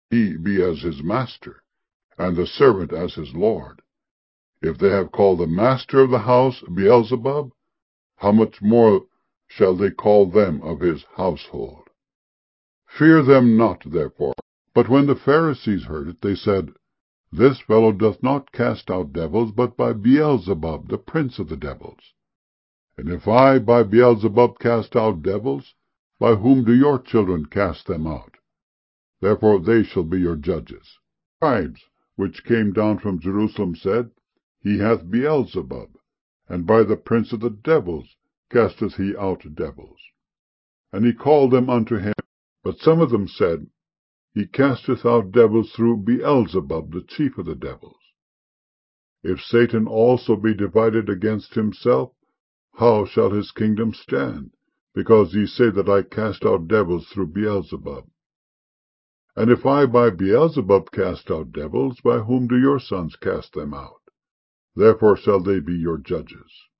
he be as his master, and the servant as his lord. If they have called the master of the house Beelzebub, how much more shall they call them of his household? Fear them not, therefore. But when the Pharisees heard it, they said, This fellow doth not cast out devils, but by Beelzebub, the prince of the devils. And if I by Beelzebub cast out devils, by whom do your children cast them out? Therefore they shall be your judges. Scribes, which came down from Jerusalem, said, He hath Beelzebub, and by the prince of the devils casteth he out devils. And he called them unto him. But some of them said, He casteth out devils through Beelzebub, the chief of the devils. If Satan also be divided against himself, how shall his kingdom stand? Because ye say that I cast out devils through Beelzebub. And if I by Beelzebub cast out devils, by whom do your sons cast them out? Therefore shall they be your judges.